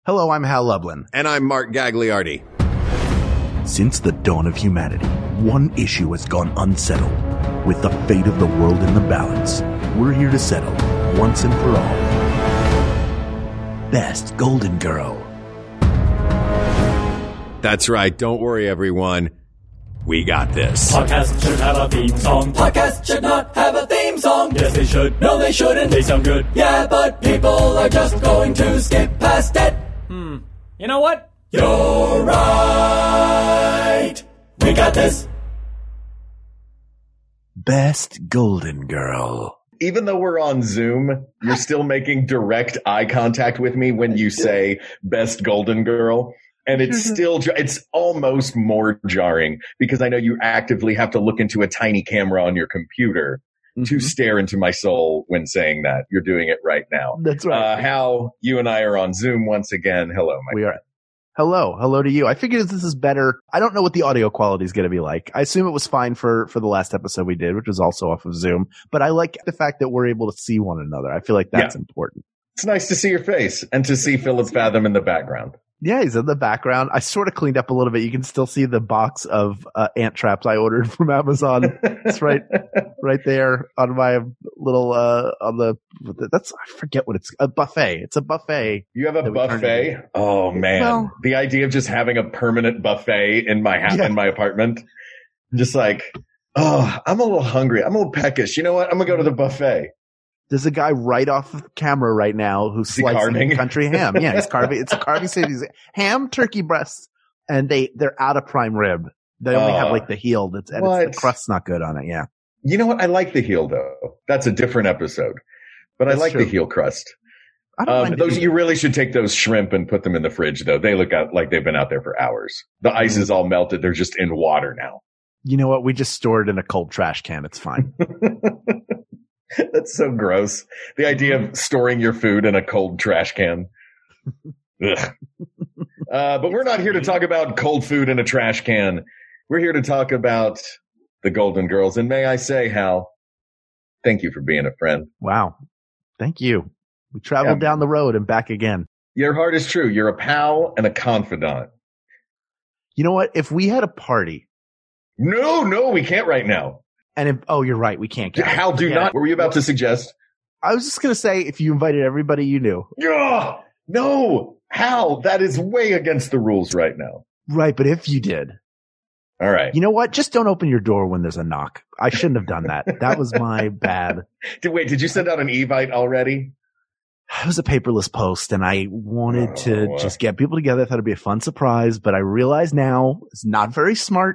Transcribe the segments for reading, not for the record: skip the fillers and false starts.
Hello, I'm Hal Lublin. And I'm Mark Gagliardi. Since the dawn of humanity, one issue has gone unsettled. With the fate of the world in the balance, we're here to settle, once and for all. Best Golden Girl. That's right. Don't worry, everyone. We got this. Podcasts should have a theme song. Podcasts should not have a theme song. Yes, they should. No, they shouldn't. They sound good. Yeah, but people are just going to skip past it. You know what? You're right. We got this. Best Golden Girl. Even though we're on Zoom, you're still making direct eye contact with me when you say Best Golden Girl. And it's almost more jarring because I know you actively have to look into a tiny camera on your computer to stare into my soul when saying that. You're doing it right now. That's right. Hal, you and I are on Zoom once again. Hello, my friend. Hello to you. I figured this is better. I don't know what the audio quality is going to be like. I assume it was fine for the last episode we did, which was also off of Zoom. But I like the fact that we're able to see one another. I feel like that's important. It's nice to see your face and to see Philip Fathom in the background. Yeah, he's in the background. I sort of cleaned up a little bit. You can still see the box of ant traps I ordered from Amazon. It's right there on my little I forget what it's, a buffet. It's a buffet. You have a buffet? Oh man. Well, the idea of just having a permanent buffet in my house, in my apartment. Just like, I'm a little hungry. I'm a little peckish. You know what? I'm going to go to the buffet. There's a guy right off the camera right now who's slicing country ham. Yeah, he's carving. It's a carving station. Ham, turkey breasts, and they're out of prime rib. They only have like the heel. The crust's not good on it. Yeah. You know what? I like the heel though. That's a different episode. But I like the heel crust. I don't mind those. You really should take those shrimp and put them in the fridge though. They look out like they've been out there for hours. The ice is all melted. They're just in water now. You know what? We just stored in a cold trash can. It's fine. That's so gross. The idea of storing your food in a cold trash can. Ugh. But we're not here to talk about cold food in a trash can. We're here to talk about the Golden Girls. And may I say, Hal, thank you for being a friend. Wow. Thank you. We traveled down the road and back again. Your heart is true. You're a pal and a confidant. You know what? If we had a party. No, we can't right now. And you're right. We can't. Hal, do not. What were you about to suggest? I was just going to say, if you invited everybody you knew. No, Hal, that is way against the rules right now. Right. But if you did. All right. You know what? Just don't open your door when there's a knock. I shouldn't have done that. That was my bad. Did you send out an Evite already? It was a paperless post and I wanted to just get people together. I thought it'd be a fun surprise, but I realize now it's not very smart.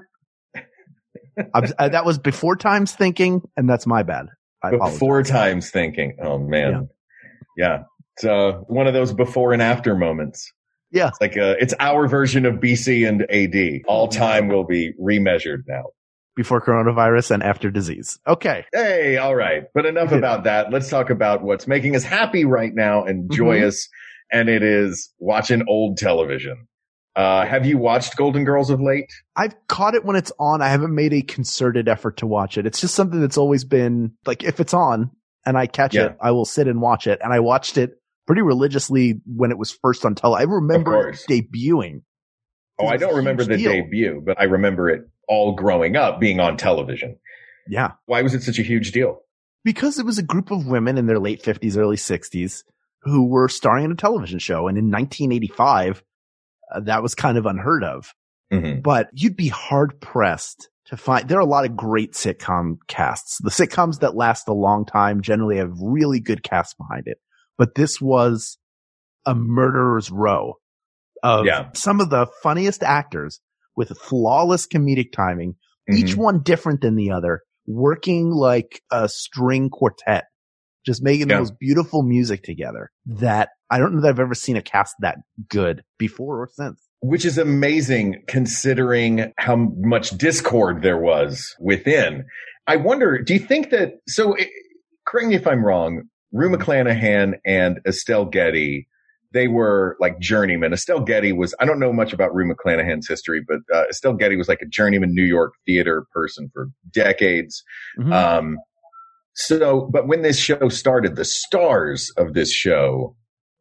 That was before times thinking, and that's my bad. Before times thinking. Oh man. Yeah. It's one of those before and after moments. Yeah. It's like it's our version of BC and AD. All time will be remeasured now. Before coronavirus and after disease. Okay. Hey, all right. But enough about that. Let's talk about what's making us happy right now and joyous. And it is watching old television. Have you watched Golden Girls of late? I've caught it when it's on. I haven't made a concerted effort to watch it. It's just something that's always been like, if it's on and I catch it, I will sit and watch it. And I watched it pretty religiously when it was first on television. I remember it debuting. Oh, I don't remember the debut, but I remember it all growing up being on television. Yeah. Why was it such a huge deal? Because it was a group of women in their late 50s, early 60s who were starring in a television show. And in 1985, that was kind of unheard of. But you'd be hard pressed to find, there are a lot of great sitcom casts. The sitcoms that last a long time generally have really good casts behind it. But this was a murderer's row of some of the funniest actors with flawless comedic timing, each one different than the other, working like a string quartet, just making the most beautiful music together that I don't know that I've ever seen a cast that good before or since. Which is amazing considering how much discord there was within. I wonder, do you think that, correct me if I'm wrong, Rue McClanahan and Estelle Getty, they were like journeymen. Estelle Getty was, I don't know much about Rue McClanahan's history, but Estelle Getty was like a journeyman New York theater person for decades. But when this show started, the stars of this show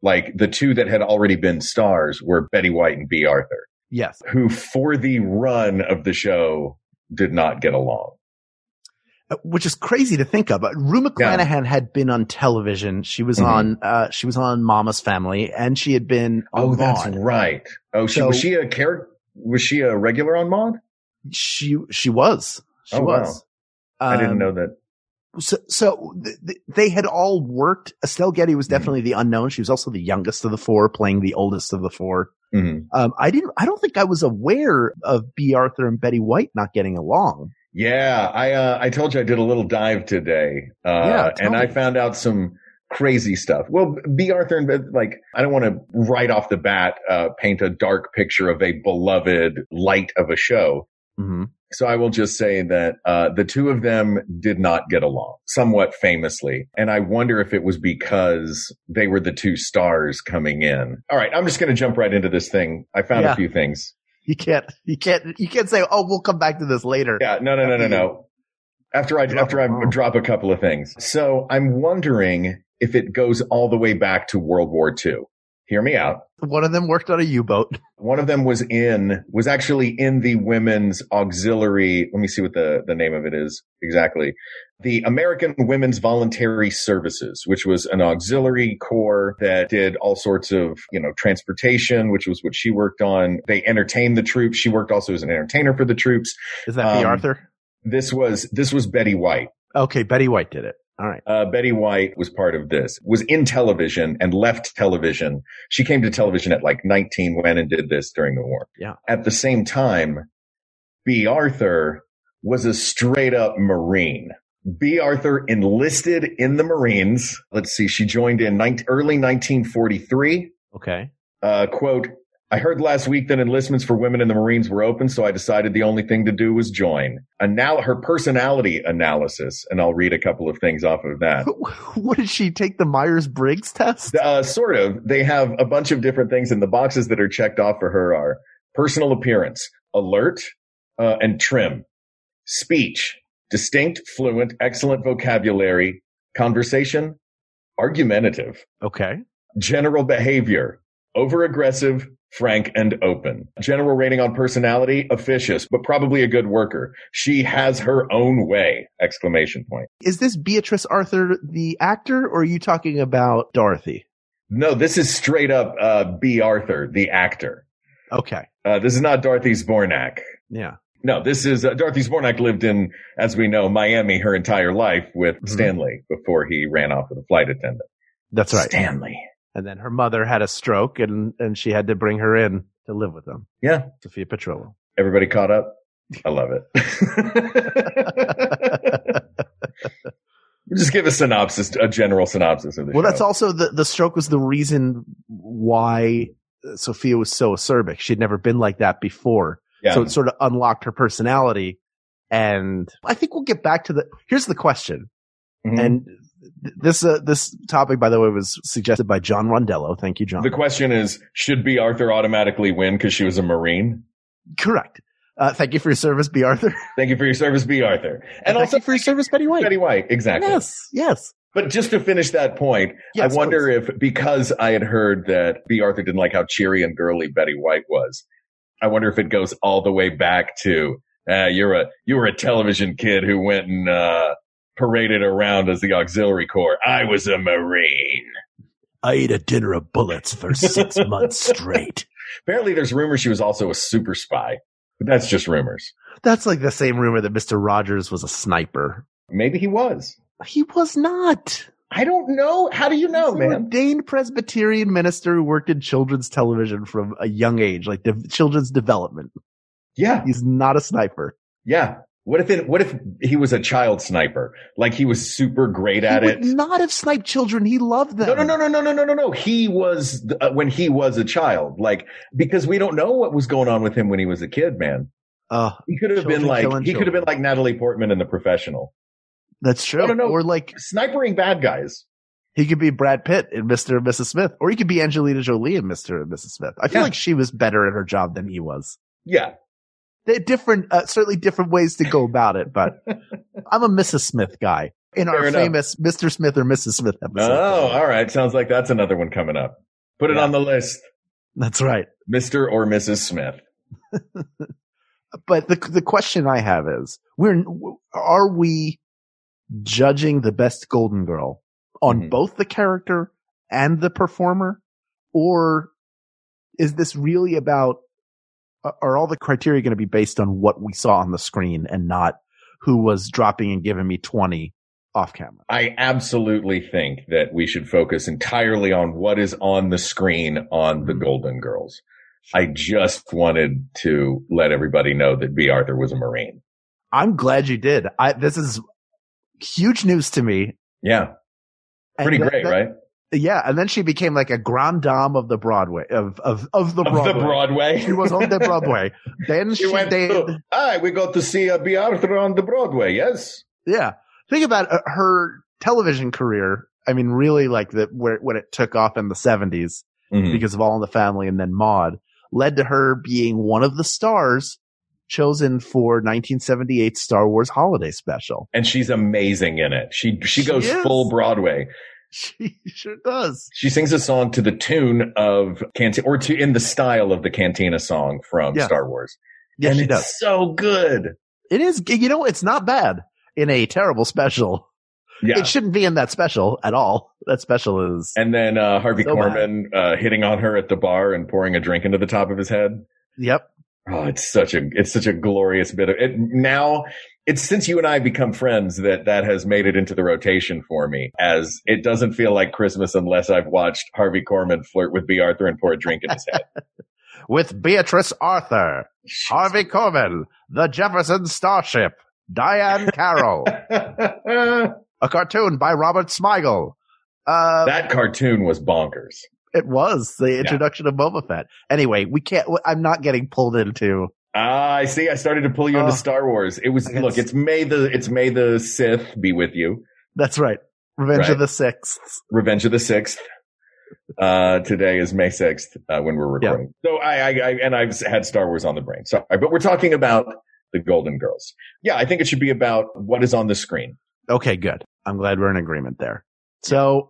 Like the two that had already been stars were Betty White and B. Arthur. Yes. Who for the run of the show did not get along. Which is crazy to think of. Rue McClanahan had been on television. She was on Mama's Family, and she had been on Maude. That's right. Oh, was she a regular on Maude? She was. She was. Wow. I didn't know that. So they had all worked. Estelle Getty was definitely the unknown. She was also the youngest of the four, playing the oldest of the four. I don't think I was aware of B. Arthur and Betty White not getting along. Yeah, I told you I did a little dive today, and I found out some crazy stuff. Well, B. Arthur and I don't want to right off the bat paint a dark picture of a beloved light of a show. Mm-hmm. So I will just say that the two of them did not get along, somewhat famously, and I wonder if it was because they were the two stars coming in. All right, I'm just going to jump right into this thing. I found a few things. You can't say, oh, we'll come back to this later. Yeah, no. After I drop a couple of things. So I'm wondering if it goes all the way back to World War II. Hear me out. One of them worked on a U-boat. One of them was actually in the Women's Auxiliary. Let me see what the name of it is exactly. The American Women's Voluntary Services, which was an auxiliary corps that did all sorts of, transportation, which was what she worked on. They entertained the troops. She worked also as an entertainer for the troops. Is that B. Arthur? This was Betty White. Okay, Betty White did it. All right. Betty White was part of this, was in television and left television. She came to television at 19, went and did this during the war. Yeah. At the same time, B. Arthur was a straight up Marine. B. Arthur enlisted in the Marines. Let's see. She joined in early 1943. Okay. Quote, I heard last week that enlistments for women in the Marines were open, so I decided the only thing to do was join. And now her personality analysis, and I'll read a couple of things off of that. What did she take, the Myers-Briggs test? Sort of. They have a bunch of different things, and the boxes that are checked off for her are personal appearance, alert, and trim, speech, distinct, fluent, excellent vocabulary, conversation, argumentative. Okay. General behavior, over-aggressive, frank, and open. General rating on personality, officious, but probably a good worker. She has her own way! ! Is this Beatrice Arthur, the actor, or are you talking about Dorothy? No, this is straight up B. Arthur, the actor. Okay. This is not Dorothy Zbornak. Yeah. No, this is Dorothy Zbornak lived in, as we know, Miami her entire life with Stanley before he ran off with a flight attendant. That's right. Stanley. And then her mother had a stroke and she had to bring her in to live with them. Yeah. Sophia Petrillo. Everybody caught up? I love it. Just give a general synopsis of the show. Well, that's also the stroke was the reason why Sophia was so acerbic. She'd never been like that before. Yeah. So it sort of unlocked her personality. And I think we'll get back to here's the question. Mm-hmm. And this topic, by the way, was suggested by John Rondello. Thank you, John. The question is, should B. Arthur automatically win because she was a Marine? Correct. Thank you for your service, B. Arthur. Thank you for your service, B. Arthur. And also thank you for your service, Betty White. Betty White, exactly. Yes. But just to finish that point, I wonder if, because I had heard that B. Arthur didn't like how cheery and girly Betty White was, I wonder if it goes all the way back to, you were a television kid who went and, paraded around as the auxiliary corps. I was a Marine. I ate a dinner of bullets for 6 months straight. Apparently there's rumors she was also a super spy, but that's just rumors. That's like the same rumor that Mr. Rogers was a sniper. Maybe he was. He was not. I don't know. How do you know, man? An ordained Presbyterian minister who worked in children's television from a young age, like children's development. Yeah. He's not a sniper. Yeah. What if he was a child sniper? Like he was super great at it. He would not have sniped children. He loved them. No. He was, when he was a child, because we don't know what was going on with him when he was a kid, man. He could have been like Natalie Portman in The Professional. That's true. No. Or like snipering bad guys. He could be Brad Pitt in Mr. and Mrs. Smith, or he could be Angelina Jolie in Mr. and Mrs. Smith. I feel like she was better at her job than he was. Yeah. They're different, certainly different ways to go about it, but I'm a Mrs. Smith guy in our famous Mr. Smith or Mrs. Smith episode. Oh, all right. Sounds like that's another one coming up. Put it on the list. That's right. Mr. or Mrs. Smith. But the question I have is, are we judging the best Golden Girl on both the character and the performer? Or is this really about, are all the criteria going to be based on what we saw on the screen and not who was dropping and giving me 20 off camera? I absolutely think that we should focus entirely on what is on the screen on the Golden Girls. I just wanted to let everybody know that B. Arthur was a Marine. I'm glad you did. This is huge news to me. Yeah. Pretty great, right? Yeah. And then she became like a grande dame of the Broadway, of the Broadway. She was on the Broadway. Then she went did. We got to see B. Arthur on the Broadway. Yes. Yeah. Think about her television career. I mean, really like when it took off in the 70s because of All in the Family and then Maude, led to her being one of the stars chosen for 1978 Star Wars Holiday Special. And she's amazing in it. She goes full Broadway. She sure does. She sings a song to the tune of in the style of the Cantina song from Star Wars. Yeah, and she does. It's so good. It is. It's not bad in a terrible special. Yeah. It shouldn't be in that special at all. That special is. And then Harvey Korman hitting on her at the bar and pouring a drink into the top of his head. Yep. Oh, it's such a glorious bit of it. Now, it's since you and I become friends that has made it into the rotation for me, as it doesn't feel like Christmas unless I've watched Harvey Korman flirt with B. Arthur and pour a drink in his head. With Beatrice Arthur, Harvey Korman, the Jefferson Starship, Diane Carroll. A cartoon by Robert Smigel. That cartoon was bonkers. It was the introduction of Boba Fett. Anyway, I'm not getting pulled into. I see. I started to pull you into Star Wars. It was, look, it's May the Sith be with you. That's right. Revenge of the 6th. Revenge of the 6th. Today is May 6th, when we're recording. Yeah. So I've had Star Wars on the brain. Sorry, but we're talking about the Golden Girls. Yeah, I think it should be about what is on the screen. Okay, good. I'm glad we're in agreement there. So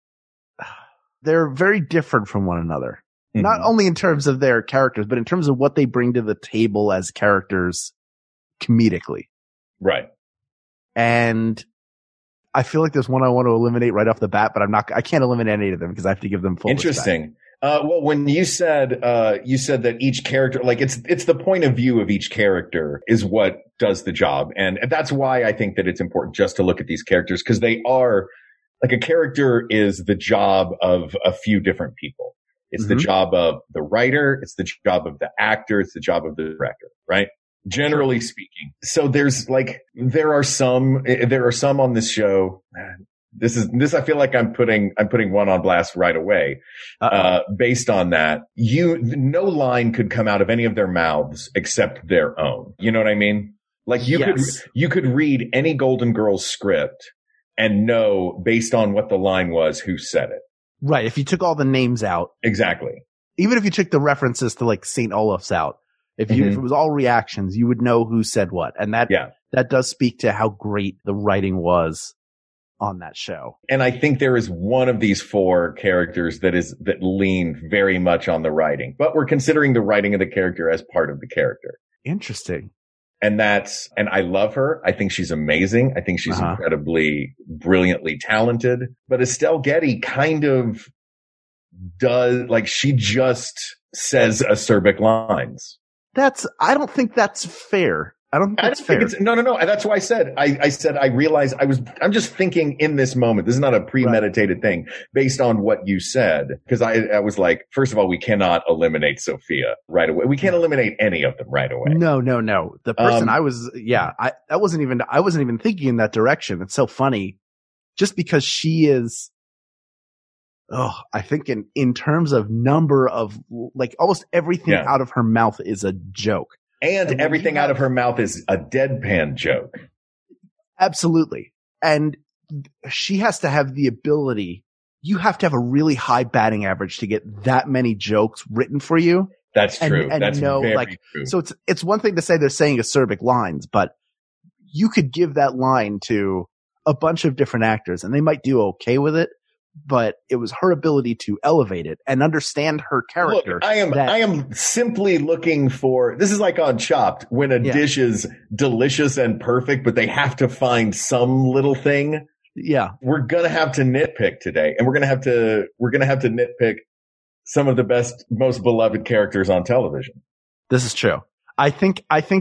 they're very different from one another, not only in terms of their characters, but in terms of what they bring to the table as characters comedically. Right. And I feel like there's one I want to eliminate right off the bat, but I can't eliminate any of them because I have to give them full Interesting. respect. Well, when you said that each character, like it's the point of view of each character is what does the job. And that's why I think that it's important just to look at these characters, because they are like, a character is the job of a few different people. It's the job of the writer. It's the job of the actor. It's the job of the director, right? Generally speaking. So there are some on this show. This I feel like I'm putting one on blast right away. Based on that, no line could come out of any of their mouths except their own. You know what I mean? Like you could read any Golden Girls script and know based on what the line was who said it. Right. If you took all the names out. Exactly. Even if you took the references to like St. Olaf's out, if it was all reactions, you would know who said what. And that does speak to how great the writing was on that show. And I think there is one of these four characters that lean very much on the writing, but we're considering the writing of the character as part of the character. Interesting. And I love her. I think she's amazing. I think she's incredibly brilliantly talented, but Estelle Getty kind of does, like, she just says acerbic lines. I don't think that's fair. I don't think that's fair. No. That's why I said, I realized I'm just thinking in this moment. This is not a premeditated thing based on what you said. Cause I was like, first of all, we cannot eliminate Sophia right away. We can't eliminate any of them right away. No. The person I wasn't even thinking in that direction. It's so funny just because she is, I think in terms of number of, like, almost everything out of her mouth is a joke. And everything out of her mouth is a deadpan joke. Absolutely. And she has to have the ability. You have to have a really high batting average to get that many jokes written for you. That's true. And that's very true. So it's one thing to say they're saying acerbic lines, but you could give that line to a bunch of different actors and they might do okay with it. but it was her ability to elevate it and understand her character. Look, I am simply looking for, this is like on Chopped, when a dish is delicious and perfect, but they have to find some little thing. Yeah. We're going to have to nitpick today, and we're going to have to nitpick some of the best, most beloved characters on television. This is true. I think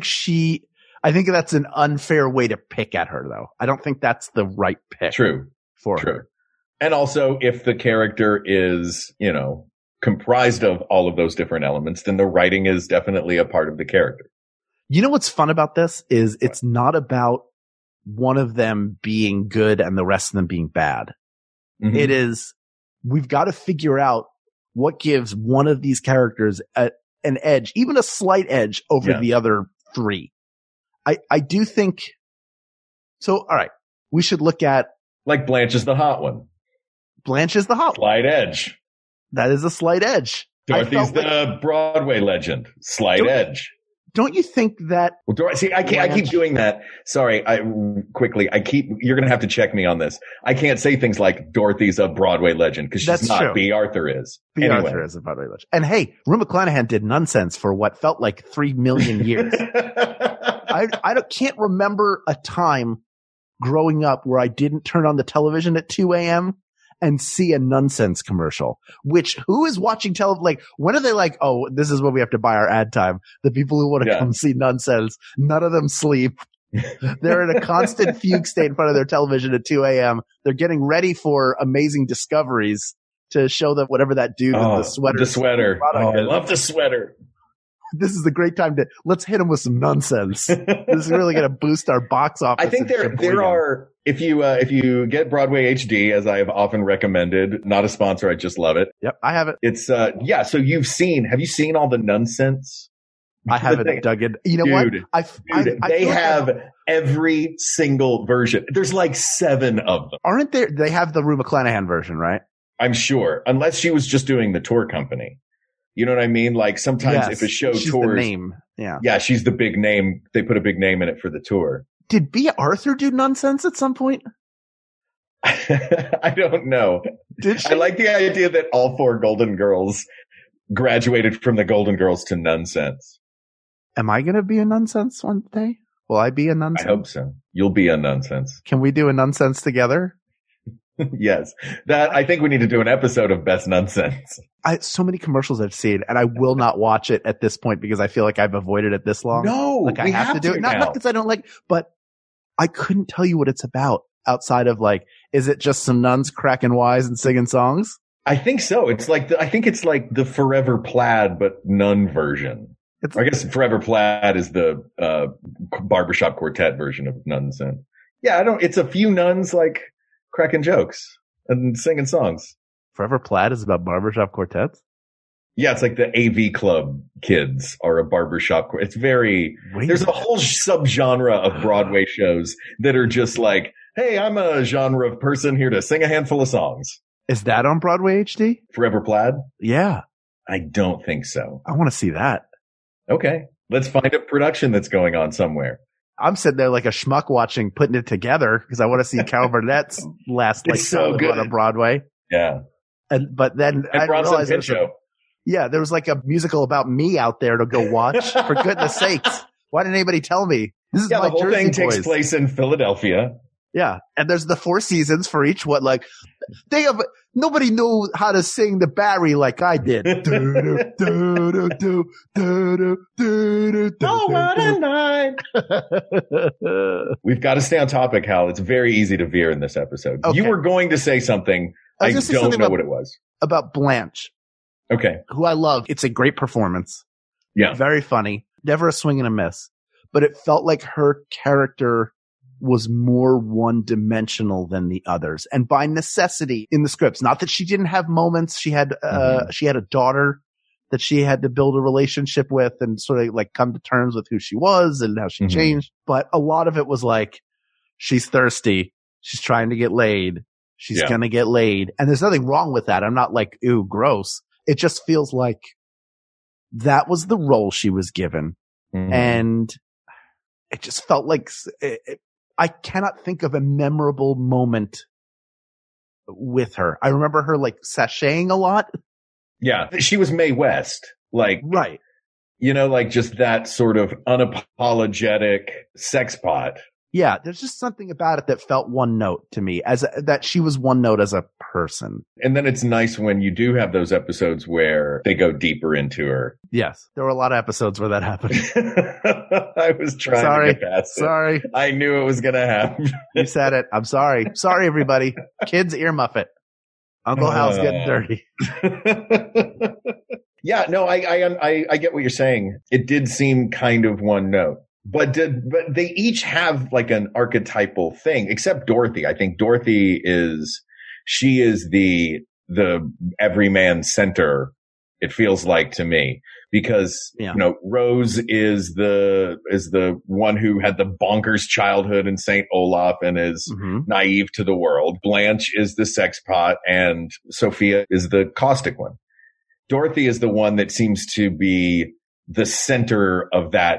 that's an unfair way to pick at her, though. I don't think that's the right pick. True. For her. And also, if the character is, comprised of all of those different elements, then the writing is definitely a part of the character. You know what's fun about this is it's not about one of them being good and the rest of them being bad. Mm-hmm. It is, we've got to figure out what gives one of these characters an edge, even a slight edge over the other three. I do think so. All right. We should look at, like, Blanche is the hot one. Blanche is the hot one. Slight edge. That is a slight edge. Dorothy's the Broadway legend. Slight edge. Don't you think that? Well, I keep doing that. Sorry. You're going to have to check me on this. I can't say things like Dorothy's a Broadway legend because she's not. True. B. Arthur is. Arthur is a Broadway legend. And hey, Rue McClanahan did nonsense for what felt like 3 million years. I can't remember a time growing up where I didn't turn on the television at 2 a.m. and see a nonsense commercial, which who is watching like, when are they like, oh, this is when we have to buy our ad time? The people who want to come see nonsense, none of them sleep. They're in a constant fugue state in front of their television at 2 a.m. They're getting ready for Amazing Discoveries to show them whatever that dude with the sweater. The sweater. Oh, I love the sweater. This is a great time to let's hit them with some nonsense. This is really going to boost our box office. I think there are, if you get Broadway HD, as I have often recommended, not a sponsor, I just love it. Yep, I have it. It's so have you seen all the nonsense? I haven't dug in. You know what? They have every single version. There's like 7 of them. Aren't there? They have the Rue McClanahan version, right? I'm sure, unless she was just doing the tour company. You know what I mean? Like sometimes if a show tours, the name. Yeah, she's the big name. They put a big name in it for the tour. Did B. Arthur do nonsense at some point? I don't know. Did she? I like the idea that all 4 Golden Girls graduated from the Golden Girls to nonsense. Am I going to be a nonsense one day? Will I be a nonsense? I hope so. You'll be a nonsense. Can we do a nonsense together? Yes. I think we need to do an episode of Best Nonsense. So many commercials I've seen, and I will not watch it at this point because I feel like I've avoided it this long. No, like I have to do it. Not because I don't like, but I couldn't tell you what it's about outside of like, is it just some nuns cracking wise and singing songs? I think so. I think it's like the Forever Plaid, but nun version. I guess Forever Plaid is the barbershop quartet version of nonsense. Yeah, it's a few nuns like cracking jokes and singing songs. Forever Plaid is about barbershop quartets? Yeah, it's like the AV Club kids are a barbershop. It's there's a whole subgenre of Broadway shows that are just like, hey, I'm a genre of person here to sing a handful of songs. Is that on Broadway HD? Forever Plaid? Yeah. I don't think so. I want to see that. Okay. Let's find a production that's going on somewhere. I'm sitting there like a schmuck putting it together because I want to see Carol Burnett's last so good on Broadway. Yeah. But then I realized there was like a musical about me out there to go watch. For goodness sakes. Why didn't anybody tell me? This is my the whole Jersey thing takes boys. place in Philadelphia. Yeah. And there's the 4 seasons for each one. Like nobody knew how to sing the Barry like I did. Oh, what a night. We've got to stay on topic, Hal. It's very easy to veer in this episode. Okay. You were going to say something. I don't know what it was. About Blanche. Okay. Who I love. It's a great performance. Yeah. Very funny. Never a swing and a miss. But it felt like her character was more one-dimensional than the others. And by necessity in the scripts, not that she didn't have moments. She had a daughter that she had to build a relationship with and sort of like come to terms with who she was and how she changed. But a lot of it was like, she's thirsty. She's trying to get laid. She's going to get laid. And there's nothing wrong with that. I'm not like, ew, gross. It just feels like that was the role she was given. And it just felt like I cannot think of a memorable moment with her. I remember her like sashaying a lot. Yeah. She was Mae West. Like, right. You know, like just that sort of unapologetic sex pot. Yeah, there's just something about it that felt one note to me, that she was one note as a person. And then it's nice when you do have those episodes where they go deeper into her. Yes, there were a lot of episodes where that happened. I was trying to get past it. Sorry. I knew it was going to happen. You said it. I'm sorry. Sorry, everybody. Kids, earmuff it. Uncle Hal's getting dirty. Yeah, no, I get what you're saying. It did seem kind of one note. But they each have like an archetypal thing, except Dorothy. I think Dorothy is the everyman center. It feels like to me because, you know, Rose is the one who had the bonkers childhood in St. Olaf and is naive to the world. Blanche is the sex pot and Sophia is the caustic one. Dorothy is the one that seems to be the center of that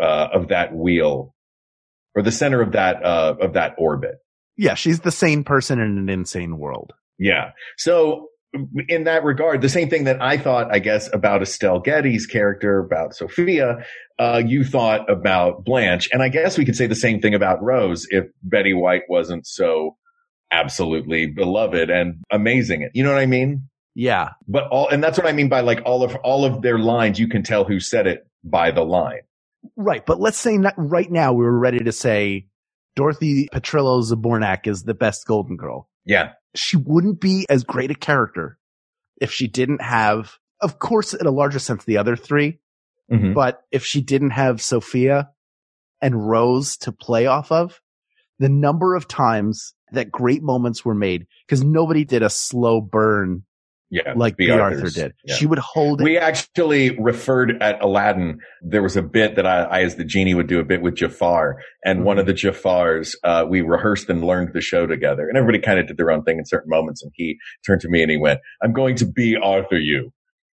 wheel, or the center of that orbit. Yeah, she's the sane person in an insane world. Yeah. So in that regard, the same thing that I thought, I guess, about Estelle Getty's character, about Sophia, you thought about Blanche. And I guess we could say the same thing about Rose if Betty White wasn't so absolutely beloved and amazing. You know what I mean? Yeah. But and that's what I mean by like all of their lines, you can tell who said it by the line. Right. But let's say right now we were ready to say Dorothy Petrillo Zbornak is the best Golden Girl. Yeah. She wouldn't be as great a character if she didn't have, of course, in a larger sense, the other three. Mm-hmm. But if she didn't have Sophia and Rose to play off of, the number of times that great moments were made, because nobody did a slow burn. Yeah, like B. Arthur did. Yeah. She would hold it. We actually referred at Aladdin. There was a bit that I as the genie would do a bit with Jafar, and one of the Jafars, we rehearsed and learned the show together, and everybody kind of did their own thing in certain moments. And he turned to me and he went, "I'm going to be Arthur you,"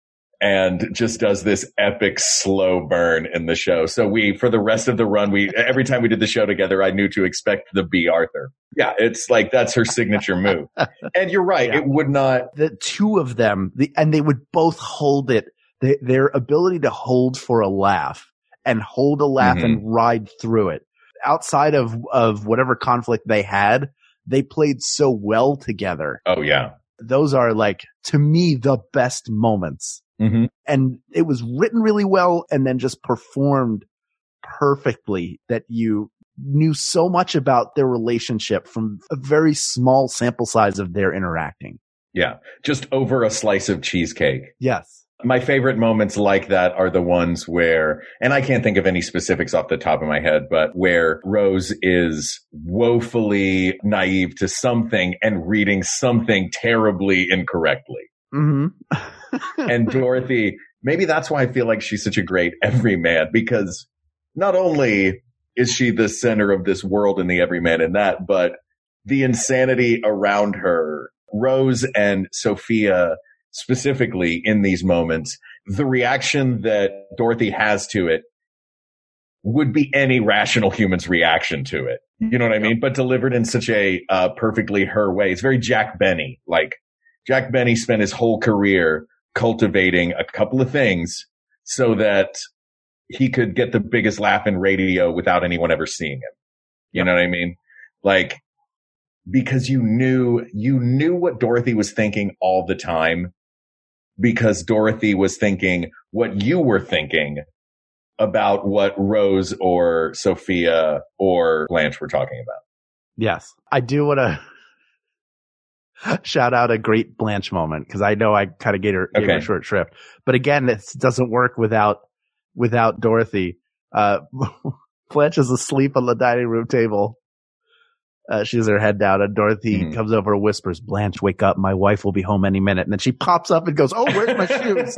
and just does this epic slow burn in the show. So for the rest of the run, every time we did the show together, I knew to expect the B. Arthur. Yeah, it's like that's her signature move. And you're right. Yeah. It would not. The two of them, and they would both hold it. Their ability to hold for a laugh and hold a laugh and ride through it. Outside of whatever conflict they had, they played so well together. Oh, yeah. Those are like, to me, the best moments. Mm-hmm. And it was written really well and then just performed perfectly that you knew so much about their relationship from a very small sample size of their interacting. Yeah. Just over a slice of cheesecake. Yes. My favorite moments like that are the ones where, and I can't think of any specifics off the top of my head, but where Rose is woefully naive to something and reading something terribly incorrectly. Mm-hmm. And Dorothy, maybe that's why I feel like she's such a great everyman, because not only is she the center of this world and the everyman in that, but the insanity around her, Rose and Sophia specifically in these moments, the reaction that Dorothy has to it would be any rational human's reaction to it. You know what I mean? But delivered in such a perfectly her way. It's very Jack Benny. Like Jack Benny spent his whole career cultivating a couple of things so that he could get the biggest laugh in radio without anyone ever seeing him. You know what I mean? Like, because you knew what Dorothy was thinking all the time, because Dorothy was thinking what you were thinking about what Rose or Sophia or Blanche were talking about. Yes. I do want to shout out a great Blanche moment, because I know I kind of gave her short shrift. But again, this doesn't work without Dorothy. Blanche is asleep on the dining room table. She has her head down, and Dorothy comes over and whispers, "Blanche, wake up. My wife will be home any minute." And then she pops up and goes, "Oh, where's my shoes?"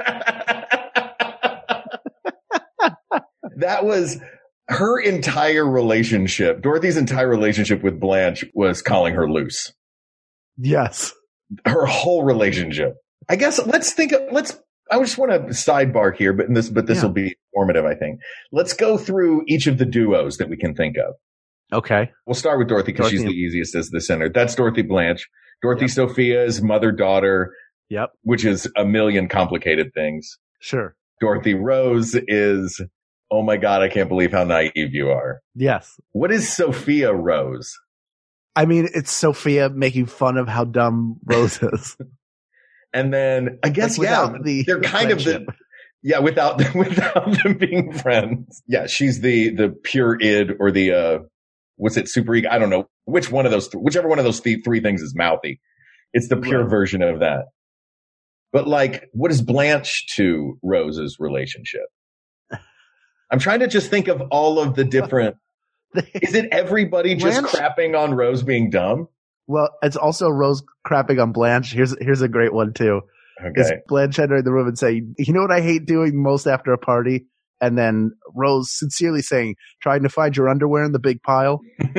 That was her entire relationship. Dorothy's entire relationship with Blanche was calling her loose. Yes. Her whole relationship. I guess I just want to sidebar here, but this will be informative, I think. Let's go through each of the duos that we can think of. Okay. We'll start with Dorothy because she's the easiest as the center. That's Dorothy Blanche. Dorothy Sophia is mother-daughter. Yep. Which is a million complicated things. Sure. Dorothy Rose is, oh my God, I can't believe how naive you are. Yes. What is Sophia Rose? I mean, it's Sophia making fun of how dumb Rose is. And then I guess, they're kind of without them being friends. Yeah, she's the pure id or the, what's it, super ego? I don't know whichever one of those three things is mouthy. It's the pure version of that. But like, what is Blanche to Rose's relationship? I'm trying to just think of all of the different. Is it everybody just crapping on Rose being dumb? Well, it's also Rose crapping on Blanche. Here's a great one too. Okay. Is Blanche entering the room and saying, "You know what I hate doing most after a party?" And then Rose sincerely saying, "Trying to find your underwear in the big pile."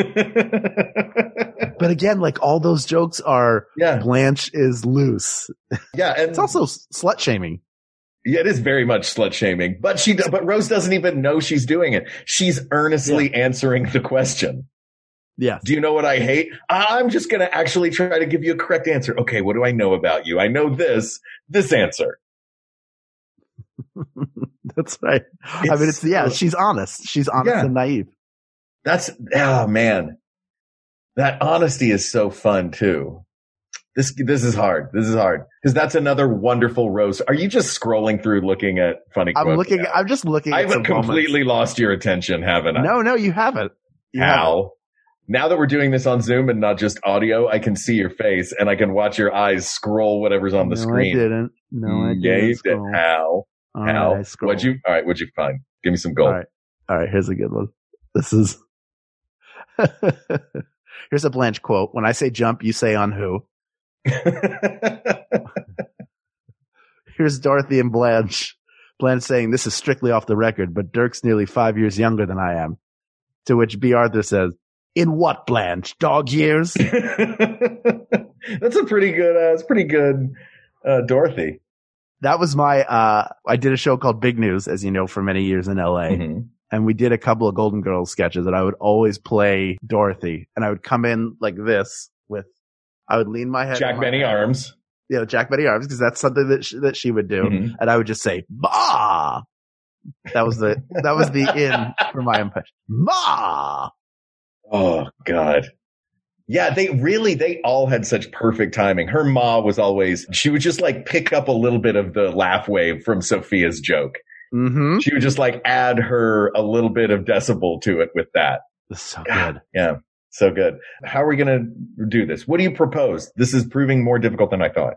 But again, like all those jokes are Blanche is loose. Yeah. And it's also slut shaming. Yeah, it is very much slut shaming, but Rose doesn't even know she's doing it. She's earnestly answering the question. Yeah. Do you know what I hate? I'm just going to actually try to give you a correct answer. Okay. What do I know about you? I know this answer. That's right. She's honest. She's honest and naive. Oh man. That honesty is so fun too. This is hard. This is hard because that's another wonderful Rose. Are you just scrolling through looking at funny quotes? I'm just looking at I haven't completely lost your attention, haven't I? No, you haven't. How? Now that we're doing this on Zoom and not just audio, I can see your face and I can watch your eyes scroll whatever's on the screen. I didn't. No, I didn't. Yeah, you did. How? How? What'd you find? Give me some gold. All right. Here's a good one. This is. Here's a Blanche quote. When I say jump, you say on who? Here's Dorothy and Blanche. Blanche saying, "This is strictly off the record, but Dirk's nearly 5 years younger than I am." To which B. Arthur says, "In what, Blanche? Dog years?" That's a pretty good, Dorothy. That was my, I did a show called Big News, as you know, for many years in LA. Mm-hmm. And we did a couple of Golden Girls sketches and I would always play Dorothy and I would come in like this I would lean my head. Jack Benny arms. Yeah, Jack Benny arms, because that's something that she would do. Mm-hmm. And I would just say, "Ma!" That was the in for my impression. Ma! Oh, God. Yeah, they all had such perfect timing. Her ma she would just like pick up a little bit of the laugh wave from Sophia's joke. Mm-hmm. She would just like add a little bit of decibel to it with that. That's so good. Yeah, so good. How are we going to do this? What do you propose? This is proving more difficult than I thought.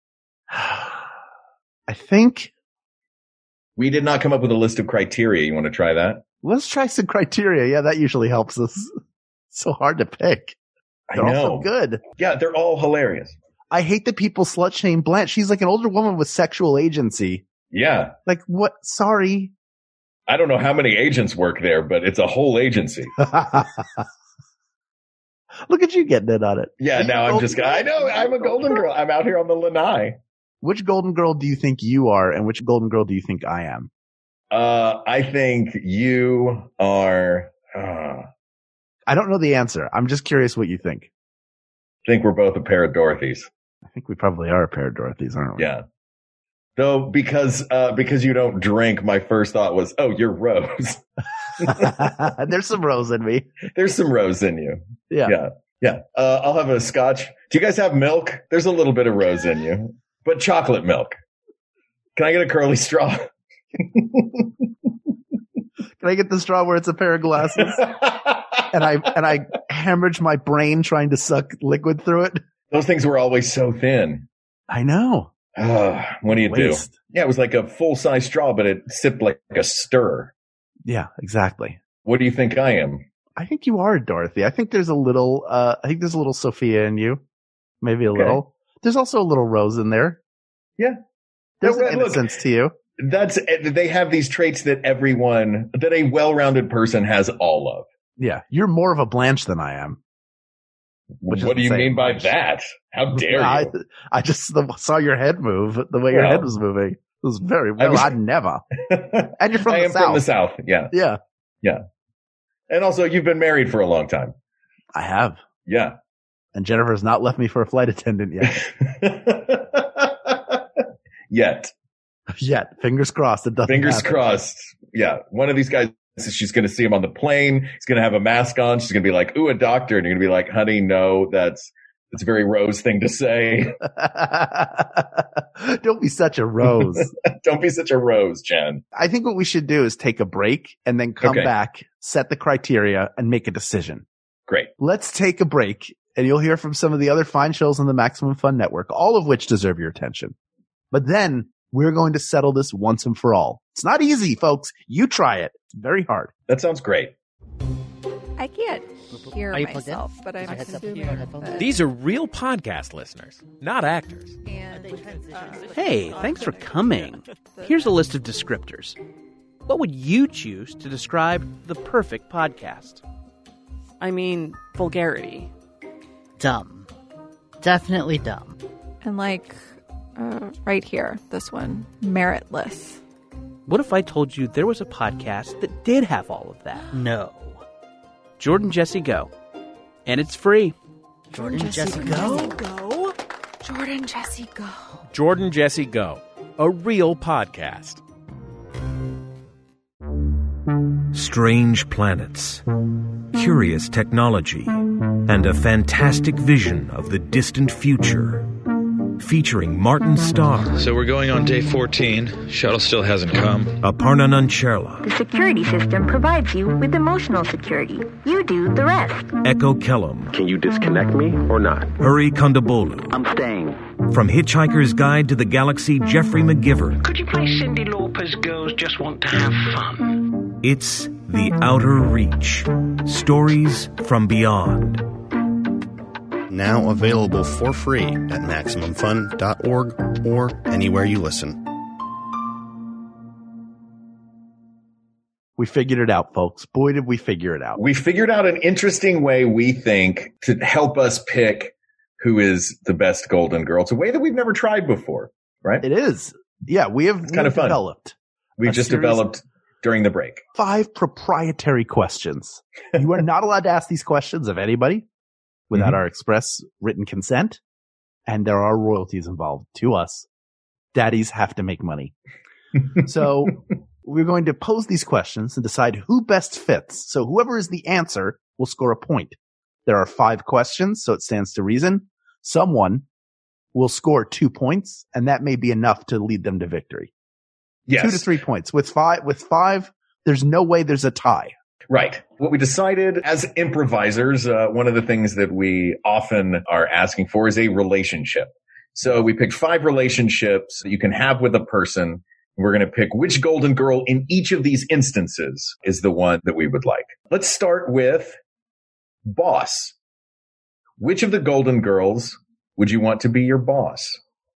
I think we did not come up with a list of criteria. You want to try that? Let's try some criteria. Yeah, that usually helps us. It's so hard to pick. They're all so good. Yeah, they're all hilarious. I hate that people slut shame Blanche. She's like an older woman with sexual agency. Yeah. Like what? Sorry. I don't know how many agents work there, but it's a whole agency. Look at you getting in on it. Yeah, now I know I'm a Golden Girl. I'm out here on the lanai. Which Golden Girl do you think you are and which Golden Girl do you think I am? I think you are, I don't know the answer. I'm just curious what you think. I think we're both a pair of Dorothys. I think we probably are a pair of Dorothys, aren't we? Yeah. Though, because you don't drink, my first thought was, oh, you're Rose. There's some Rose in me. There's some Rose in you. Yeah. Yeah. I'll have a scotch. Do you guys have milk? There's a little bit of Rose in you, but chocolate milk. Can I get a curly straw? Can I get the straw where it's a pair of glasses? and I hemorrhage my brain trying to suck liquid through it. Those things were always so thin. I know. What do you do? Yeah, it was like a full-size straw, but it sipped like a stir. Yeah, exactly. What do you think I am? I think you are Dorothy. I think there's a little Sophia in you. Maybe a little. There's also a little Rose in there. Yeah. There's an innocence to you. They have these traits that a well-rounded person has all of. Yeah. You're more of a Blanche than I am. What do you mean by that? How dare you? I just saw your head move the way your head was moving. It was very well. I'd never. And you're from the South. I am from the South. Yeah. Yeah. Yeah. And also, you've been married for a long time. I have. Yeah. And Jennifer's not left me for a flight attendant yet. Yet. Fingers crossed. It doesn't Fingers happen. crossed. Yeah. One of these guys, she's going to see him on the plane. He's going to have a mask on. She's going to be like, ooh, a doctor. And you're going to be like, honey, no, that's a very Rose thing to say. Don't be such a Rose. Don't be such a Rose, Jen. I think what we should do is take a break and then come back, set the criteria, and make a decision. Great. Let's take a break, and you'll hear from some of the other fine shows on the Maximum Fun Network, all of which deserve your attention. But then we're going to settle this once and for all. It's not easy, folks. You try it. It's very hard. That sounds great. I can't hear myself, but I'm assuming. These are real podcast listeners, not actors. Hey, thanks for coming. Here's a list of descriptors. What would you choose to describe the perfect podcast? I mean, vulgarity. Dumb. Definitely dumb. And right here, this one, meritless. What if I told you there was a podcast that did have all of that? No. Jordan Jesse Go. And it's free. Jordan Jesse Go? Jordan Jesse Go. Jordan Jesse Go, a real podcast. Strange planets, curious technology, and a fantastic vision of the distant future. Featuring Martin Starr. So we're going on day 14. Shuttle still hasn't come. Aparna Nancherla. The security system provides you with emotional security. You do the rest. Echo Kellum. Can you disconnect me or not? Hurry Kondabolu. I'm staying. From Hitchhiker's Guide to the Galaxy, Jeffrey McGivern. Could you play Cyndi Lauper's Girls Just Want to Have Fun? It's The Outer Reach. Stories from Beyond. Now available for free at MaximumFun.org or anywhere you listen. We figured it out, folks. Boy, did we figure it out. We figured out an interesting way, we think, to help us pick who is the best Golden Girl. It's a way that we've never tried before, right? It is. Yeah, we have kind of fun. Developed. We've just developed during the break. 5 proprietary questions. You are not allowed to ask these questions of anybody without our express written consent, and there are royalties involved to us. Daddies have to make money. So we're going to pose these questions and decide who best fits. So whoever is the answer will score a point. There are 5 questions, so it stands to reason. Someone will score 2 points, and that may be enough to lead them to victory. Yes. 2 to 3 points. With five, there's no way there's a tie. Right. What we decided as improvisers, one of the things that we often are asking for is a relationship. So we picked 5 relationships that you can have with a person. We're going to pick which Golden Girl in each of these instances is the one that we would like. Let's start with boss. Which of the Golden Girls would you want to be your boss?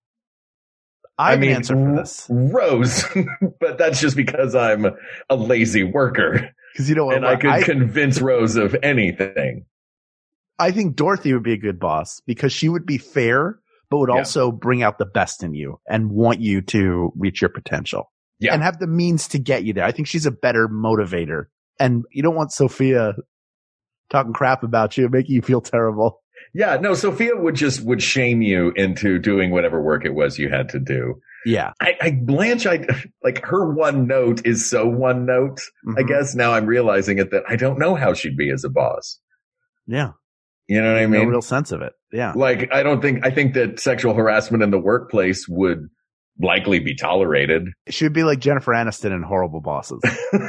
I have an answer for this. Rose, but that's just because I'm a lazy worker. Because you know what? And I could convince Rose of anything. I think Dorothy would be a good boss because she would be fair, but would also bring out the best in you and want you to reach your potential. Yeah. And have the means to get you there. I think she's a better motivator. And you don't want Sophia talking crap about you, making you feel terrible. Yeah, no, Sophia would shame you into doing whatever work it was you had to do. Yeah. Blanche, like her one note is so one note, I guess. Now I'm realizing it that I don't know how she'd be as a boss. Yeah. You know what I mean? No real sense of it. Yeah. Like, I think that sexual harassment in the workplace would likely be tolerated. She would be like Jennifer Aniston in Horrible Bosses.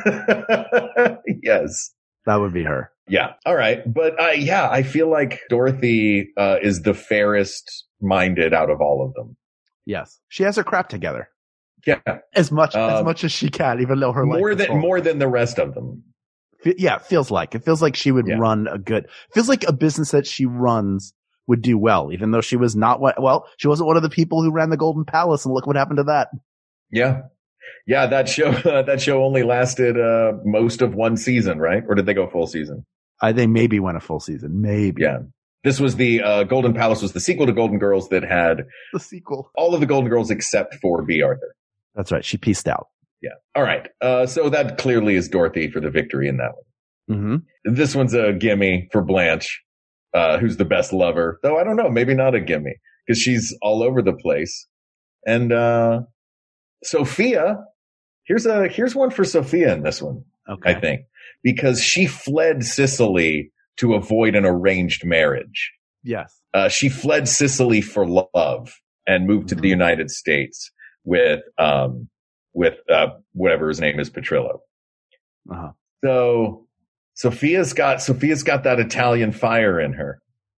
Yes. That would be her. Yeah. All right. But I feel like Dorothy is the fairest minded out of all of them. Yes. She has her crap together. Yeah. As much as she can, even though her life more than the rest of them. Yeah, it feels like she would run feels like a business that she runs would do well, even though she was she wasn't one of the people who ran the Golden Palace, and look what happened to that. Yeah. Yeah, that show only lasted most of one season, right? Or did they go full season? They maybe went a full season. Maybe. Yeah. This was the Golden Palace was the sequel to Golden Girls that had the sequel. All of the Golden Girls except for B. Arthur. That's right. She pieced out. Yeah. All right. So that clearly is Dorothy for the victory in that one. Mm-hmm. This one's a gimme for Blanche. who's the best lover. Though I don't know, maybe not a gimme because she's all over the place. And Sophia, here's one for Sophia in this one, okay. I think, because she fled Sicily to avoid an arranged marriage. Yes. She fled Sicily for love and moved to the United States with whatever his name is, Petrillo. Uh-huh. So Sophia's got that Italian fire in her.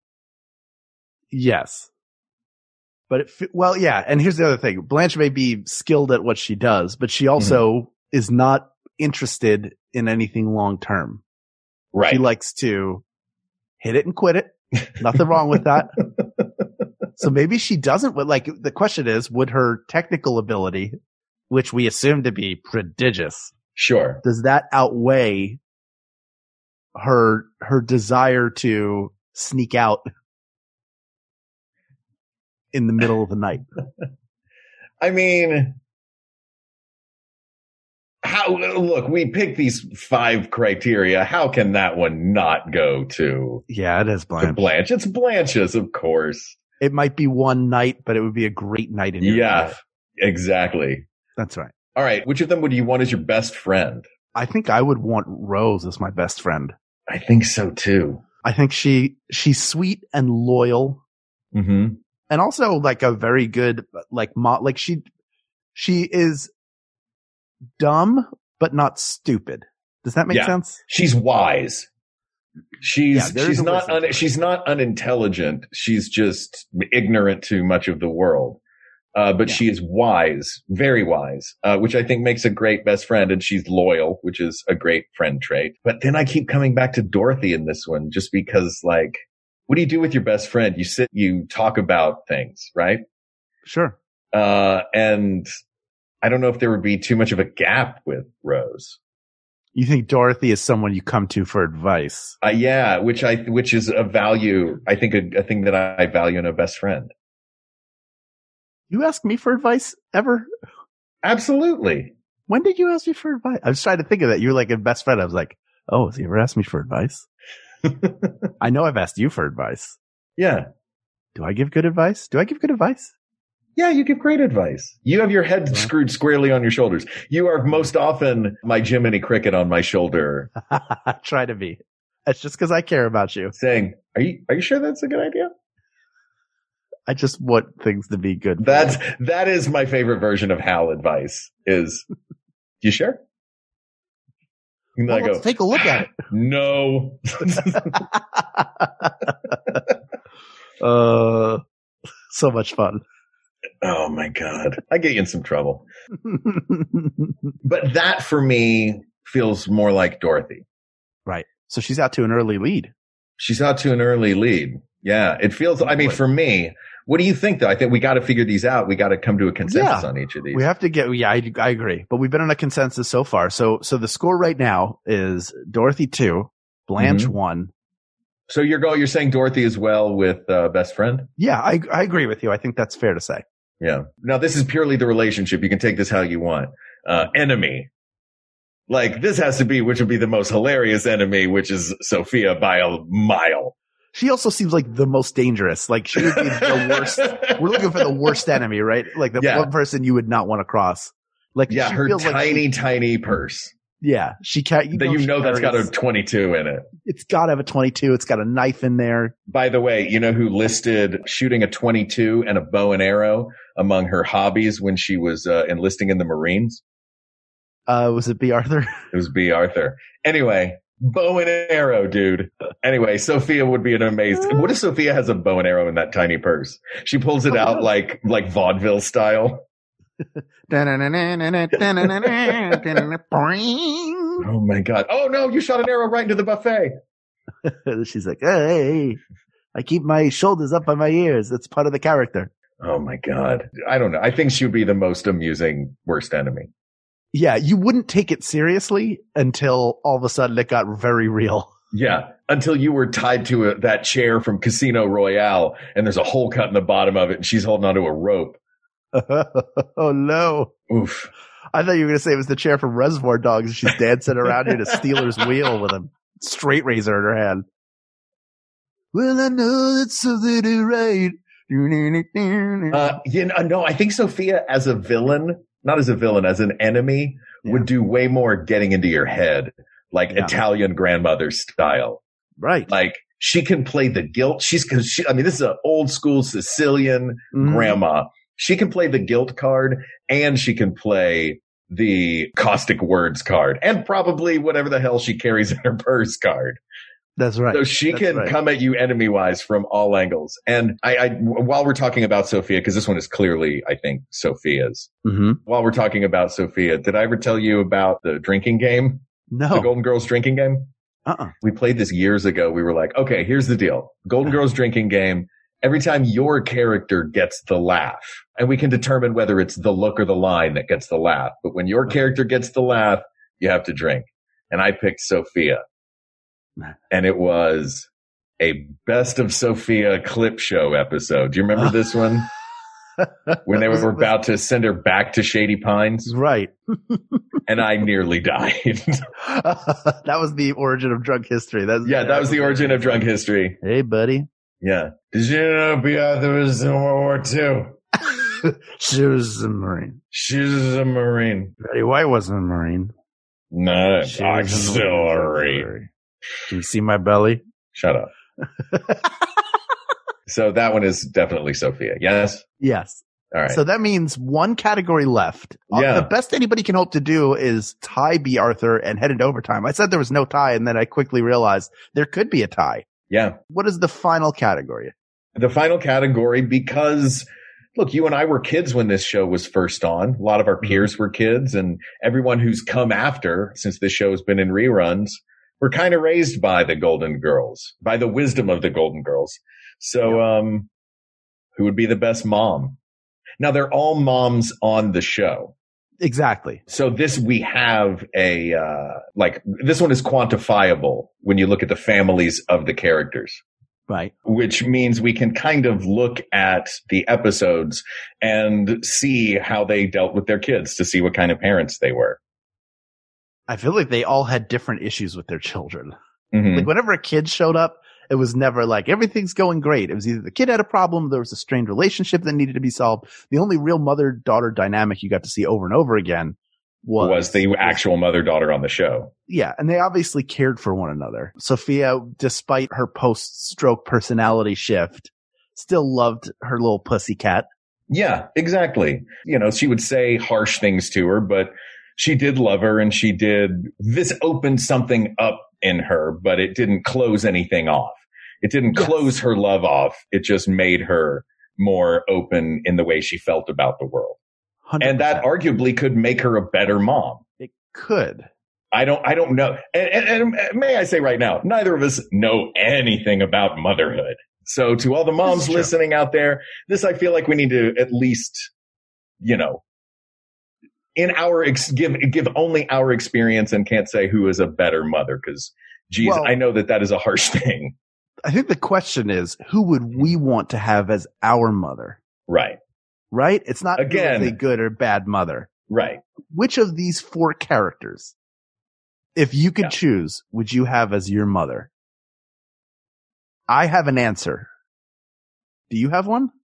Yes. But yeah. And here's the other thing. Blanche may be skilled at what she does, but she also is not interested in anything long term. Right. She likes to hit it and quit it. Nothing wrong with that. So maybe she doesn't, like, the question is, would her technical ability, which we assume to be prodigious, sure, does that outweigh her desire to sneak out in the middle of the night? I mean, look, we picked these 5 criteria. How can that one not go to? Yeah, it is Blanche. To Blanche. It's Blanche's, of course. It might be one night, but it would be a great night in your life. Yeah, exactly. That's right. All right. Which of them would you want as your best friend? I think I would want Rose as my best friend. I think so too. I think she's sweet and loyal. Mm-hmm. And also like a very good, she is dumb, but not stupid. Does that make sense? She's wise. She's not unintelligent. She's just ignorant to much of the world. But she is wise, very wise, which I think makes a great best friend. And she's loyal, which is a great friend trait. But then I keep coming back to Dorothy in this one, just because, like, what do you do with your best friend? You talk about things, right? Sure. And I don't know if there would be too much of a gap with Rose. You think Dorothy is someone you come to for advice? Yeah, which is a value. I think a thing that I value in a best friend. You ask me for advice ever? Absolutely. When did you ask me for advice? I was trying to think of that. You're like a best friend. I was like, oh, has he ever asked me for advice? I know I've asked you for advice. Yeah. Do I give good advice? Yeah, you give great advice. You have your head screwed squarely on your shoulders. You are most often my Jiminy Cricket on my shoulder. I try to be. That's just because I care about you. Saying, are you sure that's a good idea? I just want things to be good. That is my favorite version of Hal advice is, you sure? And well, let's take a look at it. No. So much fun. Oh my God. I get you in some trouble. But that for me feels more like Dorothy. Right. So she's out to an early lead. Yeah. It feels, I mean, for me, what do you think though? I think we got to figure these out. We got to come to a consensus on each of these. We have to I agree, but we've been on a consensus so far. So the score right now is Dorothy 2, Blanche 1. So you're saying Dorothy as well with best friend? Yeah, I agree with you. I think that's fair to say. Yeah. Now this is purely the relationship. You can take this how you want. Enemy. Like this has to be, which would be the most hilarious enemy, which is Sophia by a mile. She also seems like the most dangerous. Like she would be the worst. We're looking for the worst enemy, right? Like the one person you would not want to cross. Like her tiny purse. Yeah, she can't. That's got a 22 in it. It's got to have a 22. It's got a knife in there. By the way, you know who listed shooting a 22 and a bow and arrow among her hobbies when she was enlisting in the Marines? Was it B. Arthur? It was B. Arthur. Anyway, bow and arrow, dude. Anyway, Sophia would be an amazing. What if Sophia has a bow and arrow in that tiny purse? She pulls it out like vaudeville style. Oh my God. Oh no, you shot an arrow right into the buffet. She's like, hey, I keep my shoulders up by my ears. It's part of the character. Oh my God. I don't know. I think she would be the most amusing worst enemy. Yeah, you wouldn't take it seriously until all of a sudden it got very real. Yeah, until you were tied to that chair from Casino Royale and there's a hole cut in the bottom of it and she's holding onto a rope. Oh no. Oof. I thought you were going to say it was the chair from Reservoir Dogs and she's dancing around in a Steelers wheel with a straight razor in her hand. Well, I know that's something to write. No, I think Sophia as a villain, not as a villain, as an enemy, would do way more getting into your head, like Italian grandmother style. Right. Like she can play the guilt. This is an old school Sicilian grandma. She can play the guilt card and she can play the caustic words card and probably whatever the hell she carries in her purse card. That's right. So she can come at you enemy wise from all angles. And I while we're talking about Sophia, because this one is clearly, I think, Sophia's. Mm-hmm. While we're talking about Sophia, did I ever tell you about the drinking game? No. The Golden Girls drinking game? We played this years ago. We were like, okay, here's the deal. Golden Girls drinking game. Every time your character gets the laugh, and we can determine whether it's the look or the line that gets the laugh. But when your character gets the laugh, you have to drink. And I picked Sophia. And it was a Best of Sophia clip show episode. Do you remember this one? When they were about to send her back to Shady Pines? Right. And I nearly died. That was the origin of drunk history. That was the origin of drunk history. Hey, buddy. Yeah. Did you know Beata was in World War II? She was a Marine. She was a Marine. Betty White wasn't a Marine. No, I'm still a Marine. Can you see my belly? Shut up. So that one is definitely Sophia. Yes? Yes. All right. So that means one category left. Yeah. The best anybody can hope to do is tie B. Arthur and head into overtime. I said there was no tie, and then I quickly realized there could be a tie. Yeah. What is the final category? The final category, because look, you and I were kids when this show was first on. A lot of our peers were kids, and everyone who's come after, since this show has been in reruns, were kind of raised by the Golden Girls, by the wisdom of the Golden Girls. So, who would be the best mom? Now, they're all moms on the show. Exactly. So we have this one is quantifiable when you look at the families of the characters. Right. Which means we can kind of look at the episodes and see how they dealt with their kids to see what kind of parents they were. I feel like they all had different issues with their children. Mm-hmm. Like whenever a kid showed up, it was never like everything's going great. It was either the kid had a problem, there was a strained relationship that needed to be solved. The only real mother-daughter dynamic you got to see over and over again was the actual mother-daughter on the show. Yeah, and they obviously cared for one another. Sophia, despite her post-stroke personality shift, still loved her little pussycat. Yeah, exactly. You know, she would say harsh things to her, but she did love her, and this opened something up in her, but it didn't close anything off. It didn't close her love off. It just made her more open in the way she felt about the world. 100%. And that arguably could make her a better mom. It could. I don't know. And may I say right now, neither of us know anything about motherhood. So to all the moms listening out there, I feel like we need to at least, give only our experience and can't say who is a better mother. Cause I know that is a harsh thing. I think the question is, who would we want to have as our mother? Right. Right? It's not a good or bad mother. Right. Which of these 4 characters, if you could choose, would you have as your mother? I have an answer. Do you have one?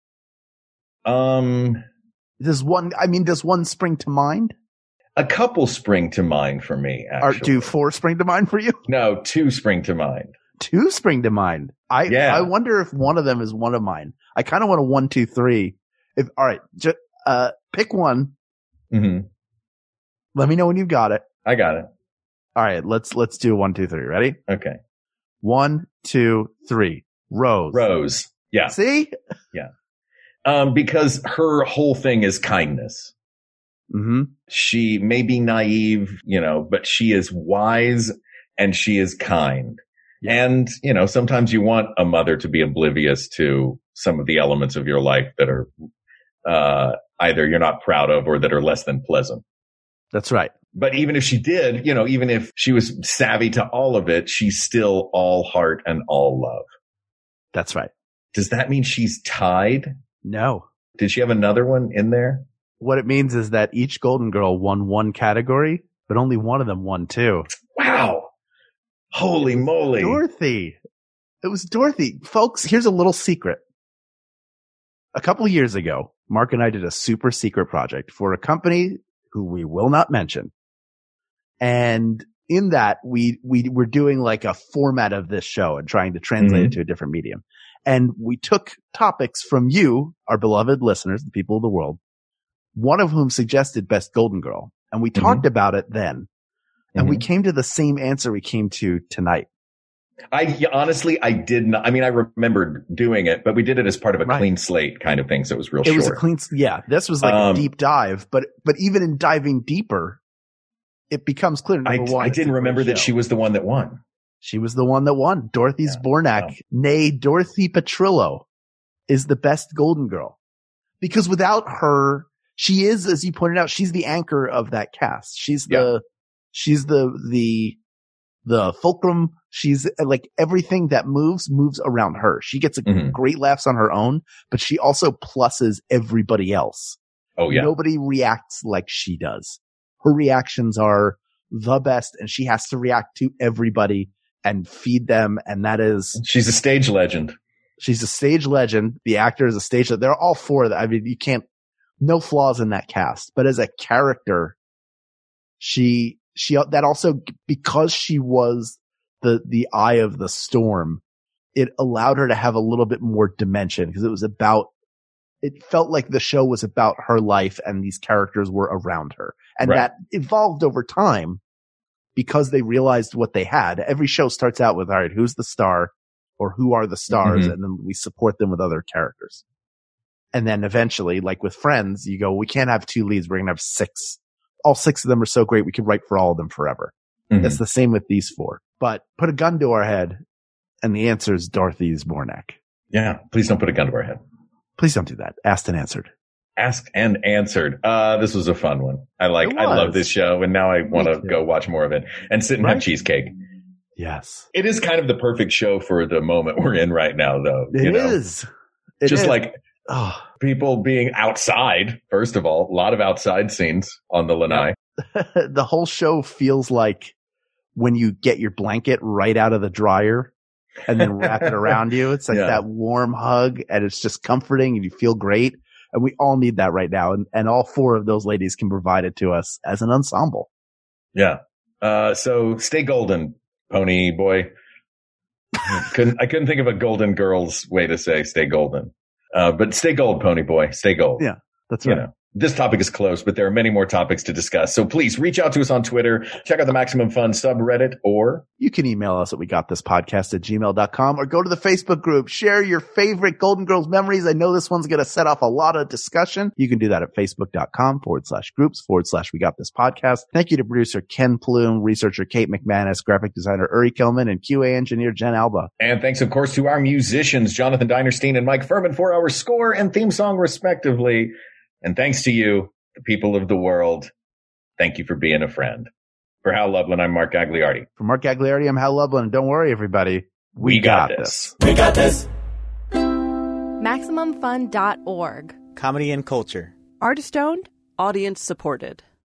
Does one spring to mind? A couple spring to mind for me, actually. Do 4 spring to mind for you? No, 2 spring to mind. 2 spring to mind. I wonder if one of them is one of mine. I kind of want a 1, 2, 3. All right, pick one. Mm-hmm. Let me know when you've got it. I got it. All right, let's do 1, 2, 3. Ready? Okay. 1, 2, 3. Rose. Yeah. See? Yeah. Because her whole thing is kindness. Mm-hmm. She may be naive, but she is wise and she is kind. Yeah. And, sometimes you want a mother to be oblivious to some of the elements of your life that are either you're not proud of or that are less than pleasant. That's right. But even if she did, even if she was savvy to all of it, she's still all heart and all love. That's right. Does that mean she's tied? No. Did she have another one in there? What it means is that each Golden Girl won 1 category, but only one of them won 2. Wow. Holy moly. Dorothy. It was Dorothy. Folks, here's a little secret. A couple of years ago, Mark and I did a super secret project for a company who we will not mention. And in that, we were doing like a format of this show and trying to translate it to a different medium. And we took topics from you, our beloved listeners, the people of the world, one of whom suggested Best Golden Girl. And we talked about it then. And we came to the same answer we came to tonight. I did not. I mean, I remembered doing it, but we did it as part of a clean slate kind of thing. So it was real short. It was a clean, this was like a deep dive, but even in diving deeper, it becomes clear. I didn't remember that she was the one that won. She was the one that won. Dorothy Zbornak, nay Dorothy Petrillo, is the Best Golden Girl. Because without her, she is, as you pointed out, she's the anchor of that cast. She's the fulcrum. She's like everything that moves around her. She gets great laughs on her own, but she also pluses everybody else. Oh yeah. Nobody reacts like she does. Her reactions are the best, and she has to react to everybody and feed them. And that is, she's a stage legend. She's a stage legend. The actor is a stage legend. They're all four. I mean, no flaws in that cast, but as a character, she that also, because she was the eye of the storm, it allowed her to have a little bit more dimension, because it felt like the show was about her life and these characters were around her. And that evolved over time because they realized what they had. Every show starts out with, all right, who's the star or who are the stars? And then we support them with other characters. And then eventually, like with Friends, you go, we can't have two leads. We're going to have six. All six of them are so great. We could write for all of them forever. It's the same with these four. But put a gun to our head, and the answer is Dorothy Zbornak. Yeah. Please don't put a gun to our head. Please don't do that. Asked and answered. Asked and answered. This was a fun one. I love this show, and now I want to go watch more of it and sit and have cheesecake. Yes. It is kind of the perfect show for the moment we're in right now, though. It is. People being outside, first of all, a lot of outside scenes on the lanai. The whole show feels like when you get your blanket right out of the dryer and then wrap it around you. It's like that warm hug, and it's just comforting, and you feel great. And we all need that right now. And all four of those ladies can provide it to us as an ensemble. Yeah. So stay golden, pony boy. I couldn't think of a Golden Girls way to say stay golden. But stay gold, pony boy. Stay gold. Yeah, that's right. This topic is close, but there are many more topics to discuss. So please reach out to us on Twitter. Check out the Maximum Fun subreddit, or you can email us at wegotThisPodcast@gmail.com, or go to the Facebook group. Share your favorite Golden Girls memories. I know this one's going to set off a lot of discussion. You can do that at Facebook.com/groups/WeGotThisPodcast. Thank you to producer Ken Plume, researcher Kate McManus, graphic designer Uri Kilman, and QA engineer Jen Alba. And thanks, of course, to our musicians, Jonathan Dinerstein and Mike Furman, for our score and theme song, respectively. And thanks to you, the people of the world. Thank you for being a friend. For Hal Lublin, I'm Mark Gagliardi. For Mark Gagliardi, I'm Hal Lublin. And don't worry, everybody. We got this. We got this. MaximumFun.org. Comedy and culture. Artist owned. Audience supported.